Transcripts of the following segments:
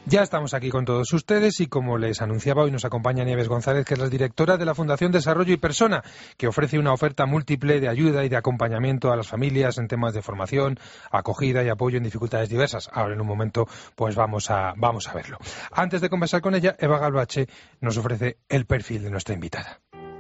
Ya estamos aquí con todos ustedes y como les anunciaba, hoy nos acompaña Nieves González, que es la directora de la Fundación Desarrollo y Persona, que ofrece una oferta múltiple de ayuda y de acompañamiento a las familias en temas de formación, acogida y apoyo en dificultades diversas. Ahora en un momento pues vamos a verlo. Antes de conversar con ella, Eva Galvache nos ofrece el perfil de nuestra invitada.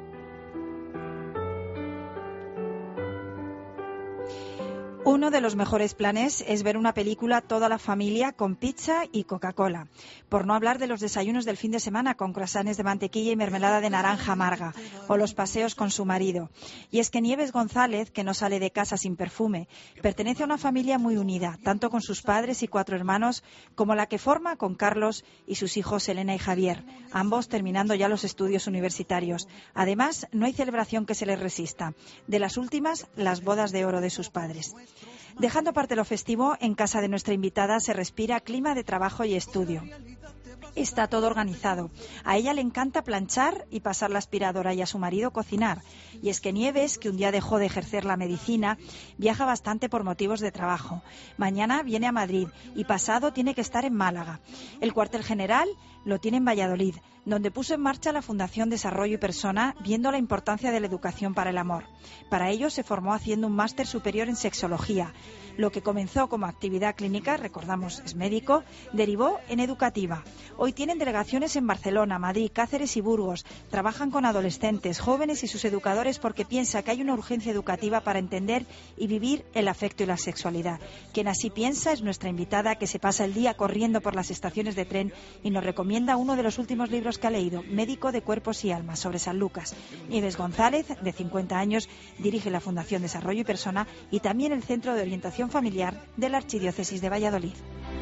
Uno de los mejores planes es ver una película toda la familia con pizza y Coca-Cola. Por no hablar de los desayunos del fin de semana con croissants de mantequilla y mermelada de naranja amarga, o los paseos con su marido. Y es que Nieves González, que no sale de casa sin perfume, pertenece a una familia muy unida, tanto con sus padres y 4 hermanos, como la que forma con Carlos y sus hijos Elena y Javier, ambos terminando ya los estudios universitarios. Además, no hay celebración que se les resista. De las últimas, las bodas de oro de sus padres. Dejando aparte lo festivo, en casa de nuestra invitada se respira clima de trabajo y estudio. Está todo organizado. A ella le encanta planchar y pasar la aspiradora y a su marido cocinar. Y es que Nieves, que un día dejó de ejercer la medicina, viaja bastante por motivos de trabajo. Mañana viene a Madrid y pasado tiene que estar en Málaga. El cuartel general lo tiene en Valladolid, donde puso en marcha la Fundación Desarrollo y Persona, viendo la importancia de la educación para el amor. Para ello se formó haciendo un máster superior en sexología. Lo que comenzó como actividad clínica, recordamos, es médico, derivó en educativa. Hoy tienen delegaciones en Barcelona, Madrid, Cáceres y Burgos. Trabajan con adolescentes, jóvenes y sus educadores porque piensa que hay una urgencia educativa para entender y vivir el afecto y la sexualidad. Quien así piensa es nuestra invitada, que se pasa el día corriendo por las estaciones de tren y nos recomienda uno de los últimos libros que ha leído, Médico de Cuerpos y Almas, sobre San Lucas. Nieves González, de 50 años, dirige la Fundación Desarrollo y Persona y también el Centro de Orientación Familiar de la Archidiócesis de Valladolid.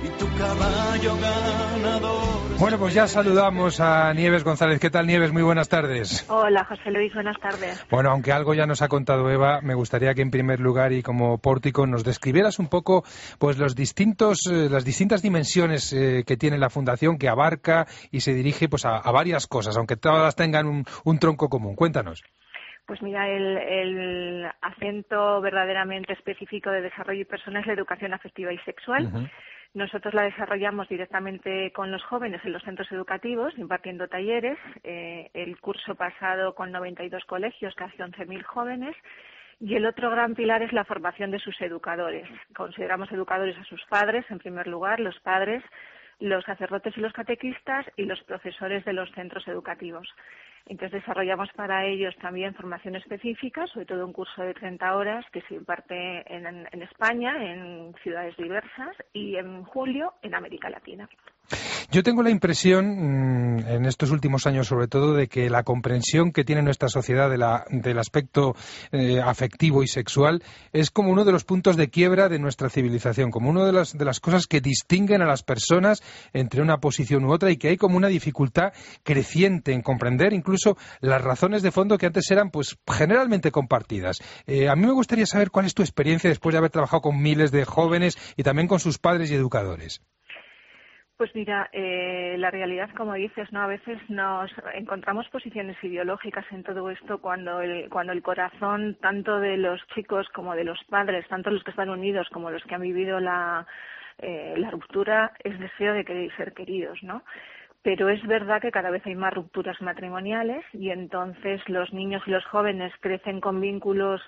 Bueno, pues ya saludamos a Nieves González. ¿Qué tal, Nieves? Muy buenas tardes. Hola, José Luis, buenas tardes. Bueno, aunque algo ya nos ha contado Eva, me gustaría que en primer lugar y como pórtico nos describieras un poco pues las distintas dimensiones que tiene la Fundación, que abarca y se dirige pues a varias cosas, aunque todas tengan un tronco común. Cuéntanos. Pues mira, el acento verdaderamente específico de desarrollo y persona es la educación afectiva y sexual. Uh-huh. Nosotros la desarrollamos directamente con los jóvenes en los centros educativos, impartiendo talleres. El curso pasado con 92 colegios, casi 11.000 jóvenes. Y el otro gran pilar es la formación de sus educadores. Consideramos educadores a sus padres, en primer lugar, los padres, los sacerdotes y los catequistas y los profesores de los centros educativos. Entonces desarrollamos para ellos también formación específica, sobre todo un curso de 30 horas que se imparte en España, en ciudades diversas, y en julio en América Latina. Yo tengo la impresión, en estos últimos años sobre todo, de que la comprensión que tiene nuestra sociedad del aspecto afectivo y sexual es como uno de los puntos de quiebra de nuestra civilización, como una de las cosas que distinguen a las personas entre una posición u otra y que hay como una dificultad creciente en comprender incluso las razones de fondo que antes eran pues generalmente compartidas. A mí me gustaría saber cuál es tu experiencia después de haber trabajado con miles de jóvenes y también con sus padres y educadores. Pues mira, la realidad, como dices, ¿no? A veces nos encontramos posiciones ideológicas en todo esto cuando el corazón, tanto de los chicos como de los padres, tanto los que están unidos como los que han vivido la ruptura, es deseo de ser queridos, ¿no? Pero es verdad que cada vez hay más rupturas matrimoniales y entonces los niños y los jóvenes crecen con vínculos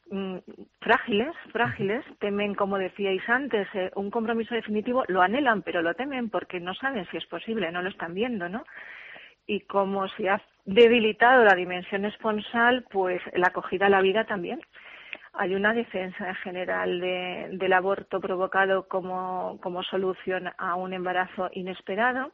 frágiles, temen, como decíais antes, un compromiso definitivo, lo anhelan, pero lo temen porque no saben si es posible, no lo están viendo, ¿no? Y como se ha debilitado la dimensión esponsal, pues la acogida a la vida también. Hay una defensa en general del aborto provocado como solución a un embarazo inesperado.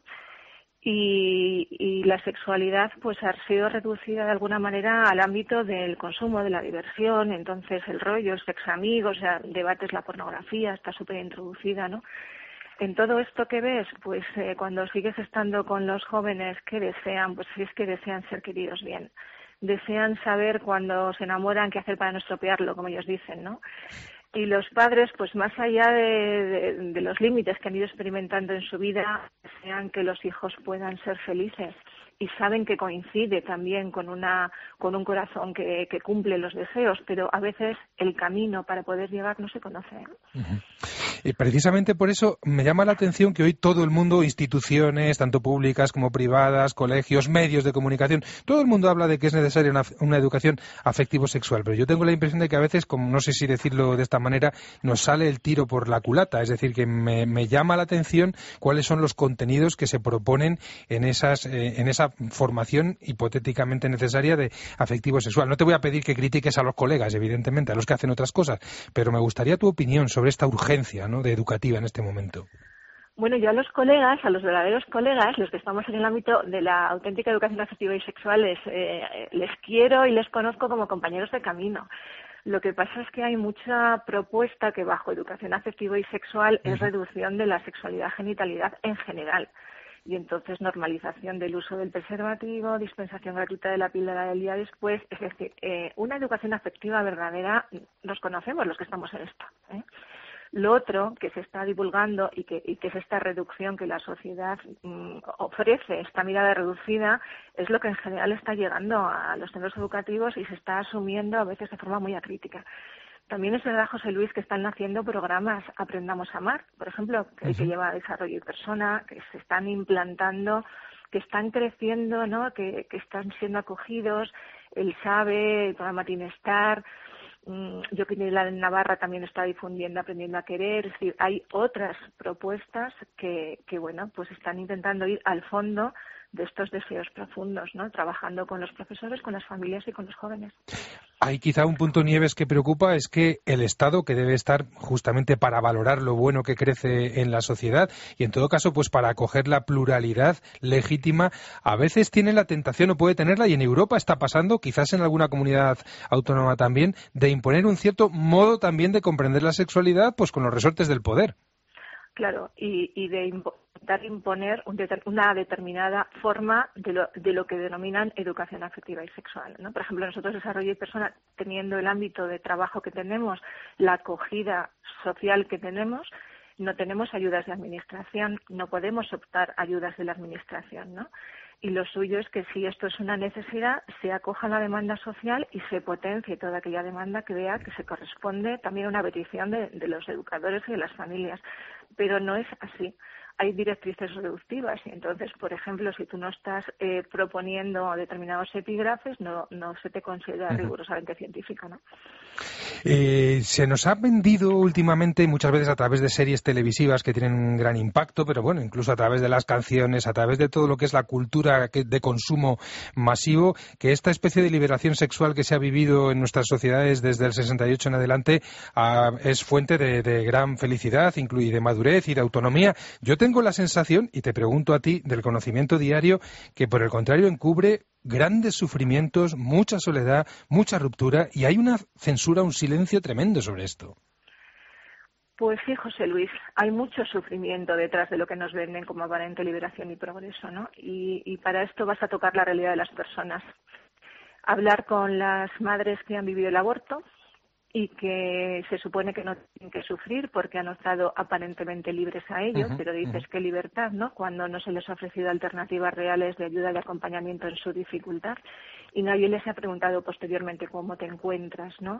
Y la sexualidad pues ha sido reducida de alguna manera al ámbito del consumo, de la diversión. Entonces el rollo, el sexo amigos, o sea, debates, la pornografía está súper introducida, ¿no? En todo esto que ves, pues cuando sigues estando con los jóvenes que desean, pues es que desean ser queridos bien. Desean saber cuando se enamoran qué hacer para no estropearlo, como ellos dicen, ¿no? Y los padres, pues más allá de los límites que han ido experimentando en su vida, desean que los hijos puedan ser felices y saben que coincide también con un corazón que cumple los deseos, pero a veces el camino para poder llegar no se conoce. Uh-huh. Y precisamente por eso me llama la atención que hoy todo el mundo, instituciones, tanto públicas como privadas, colegios, medios de comunicación, todo el mundo habla de que es necesaria una educación afectivo-sexual, pero yo tengo la impresión de que a veces, como no sé si decirlo de esta manera, nos sale el tiro por la culata, es decir, que me llama la atención cuáles son los contenidos que se proponen en esa formación hipotéticamente necesaria de afectivo-sexual. No te voy a pedir que critiques a los colegas, evidentemente, a los que hacen otras cosas, pero me gustaría tu opinión sobre esta urgencia, ¿no?, de educativa en este momento. Bueno, yo a los colegas, a los verdaderos colegas, los que estamos en el ámbito de la auténtica educación afectiva y sexual, les quiero y les conozco como compañeros de camino. Lo que pasa es que hay mucha propuesta que bajo educación afectiva y sexual es reducción de la sexualidad genitalidad en general. Y entonces normalización del uso del preservativo, dispensación gratuita de la píldora del día después. Es decir, una educación afectiva verdadera, nos conocemos los que estamos en esto, ¿eh? Lo otro que se está divulgando y que es esta reducción que la sociedad ofrece, esta mirada reducida, es lo que en general está llegando a los centros educativos y se está asumiendo a veces de forma muy acrítica. También es verdad, José Luis, que están naciendo programas Aprendamos a Amar, por ejemplo, que lleva Desarrollo y Persona, que se están implantando, que están creciendo, ¿no?, que están siendo acogidos, el SABE, el programa Tinestar. Yo que la en Navarra también está difundiendo Aprendiendo a Querer, es decir, hay otras propuestas que bueno, pues están intentando ir al fondo de estos deseos profundos, ¿no?, trabajando con los profesores, con las familias y con los jóvenes. Hay quizá un punto, Nieves, que preocupa, es que el Estado, que debe estar justamente para valorar lo bueno que crece en la sociedad y en todo caso pues para acoger la pluralidad legítima, a veces tiene la tentación o puede tenerla, y en Europa está pasando, quizás en alguna comunidad autónoma también, de imponer un cierto modo también de comprender la sexualidad pues con los resortes del poder. Claro, y de intentar imponer una determinada forma de lo que denominan educación afectiva y sexual, ¿no? Por ejemplo, nosotros Desarrollo y Persona, teniendo el ámbito de trabajo que tenemos, la acogida social que tenemos, no tenemos ayudas de administración, no podemos optar ayudas de la administración, ¿no? Y lo suyo es que si esto es una necesidad, se acoja la demanda social y se potencie toda aquella demanda que vea que se corresponde también a una petición de los educadores y de las familias. Pero no es así. Hay directrices reductivas y entonces, por ejemplo, si tú no estás proponiendo determinados epígrafes, no se te considera rigurosamente científica, ¿no? Se nos ha vendido últimamente, muchas veces a través de series televisivas que tienen un gran impacto, pero bueno, incluso a través de las canciones, a través de todo lo que es la cultura de consumo masivo, que esta especie de liberación sexual que se ha vivido en nuestras sociedades desde el 68 en adelante es fuente de gran felicidad, y de madurez y de autonomía. Yo tengo la sensación, y te pregunto a ti, del conocimiento diario, que por el contrario encubre grandes sufrimientos, mucha soledad, mucha ruptura, y hay una censura, un silencio tremendo sobre esto. Pues sí, José Luis, hay mucho sufrimiento detrás de lo que nos venden como aparente liberación y progreso, ¿no? Y para esto vas a tocar la realidad de las personas. Hablar con las madres que han vivido el aborto y que se supone que no tienen que sufrir porque han estado aparentemente libres a ello, pero dices qué libertad, ¿no?, cuando no se les ha ofrecido alternativas reales de ayuda y acompañamiento en su dificultad, y nadie les ha preguntado posteriormente cómo te encuentras, ¿no?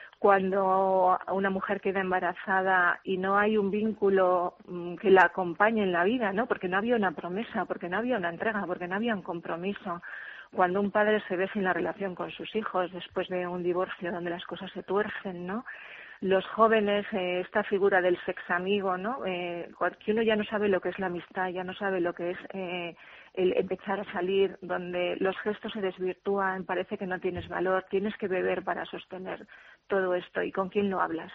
Cuando una mujer queda embarazada y no hay un vínculo que la acompañe en la vida, ¿no?, porque no había una promesa, porque no había una entrega, porque no había un compromiso. Cuando un padre se ve sin la relación con sus hijos después de un divorcio donde las cosas se tuercen, ¿no? Los jóvenes, esta figura del sexamigo, ¿no? Que uno ya no sabe lo que es la amistad, ya no sabe lo que es el empezar a salir, donde los gestos se desvirtúan, parece que no tienes valor, tienes que beber para sostener todo esto, ¿y con quién lo hablas?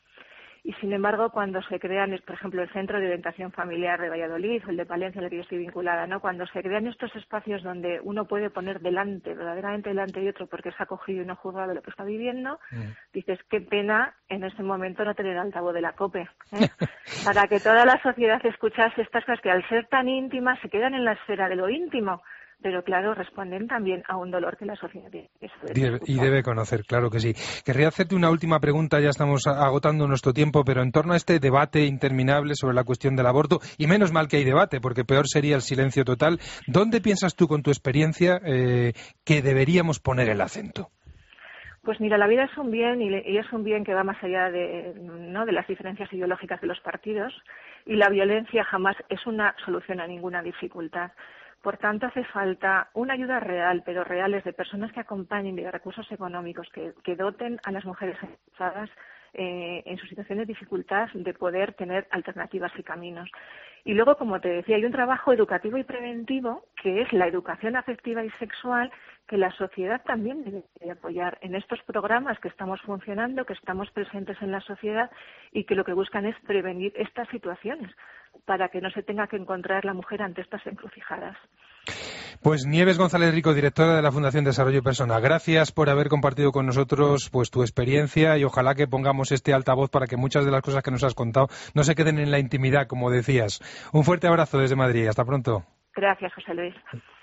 Y sin embargo, cuando se crean, por ejemplo, el Centro de Orientación Familiar de Valladolid o el de Palencia, al que yo estoy vinculada, ¿no?, cuando se crean estos espacios donde uno puede poner verdaderamente delante de otro porque es acogido y no juzgado de lo que está viviendo, dices, qué pena en este momento no tener altavoz de la COPE, ¿eh? Para que toda la sociedad escuchase estas cosas que al ser tan íntimas se quedan en la esfera de lo íntimo. Pero claro, responden también a un dolor que la sociedad tiene que saber. Y debe conocer, claro que sí. Querría hacerte una última pregunta, ya estamos agotando nuestro tiempo, pero en torno a este debate interminable sobre la cuestión del aborto, y menos mal que hay debate, porque peor sería el silencio total, ¿dónde piensas tú con tu experiencia que deberíamos poner el acento? Pues mira, la vida es un bien y es un bien que va más allá de las diferencias ideológicas de los partidos, y la violencia jamás es una solución a ninguna dificultad. Por tanto, hace falta una ayuda real, pero reales, de personas que acompañen, de recursos económicos, que doten a las mujeres embarazadas en su situación de dificultad de poder tener alternativas y caminos. Y luego, como te decía, hay un trabajo educativo y preventivo, que es la educación afectiva y sexual, que la sociedad también debe apoyar en estos programas que estamos funcionando, que estamos presentes en la sociedad y que lo que buscan es prevenir estas situaciones para que no se tenga que encontrar la mujer ante estas encrucijadas. Pues Nieves González Rico, directora de la Fundación Desarrollo Personal, gracias por haber compartido con nosotros pues tu experiencia, y ojalá que pongamos este altavoz para que muchas de las cosas que nos has contado no se queden en la intimidad, como decías. Un fuerte abrazo desde Madrid. Hasta pronto. Gracias, José Luis.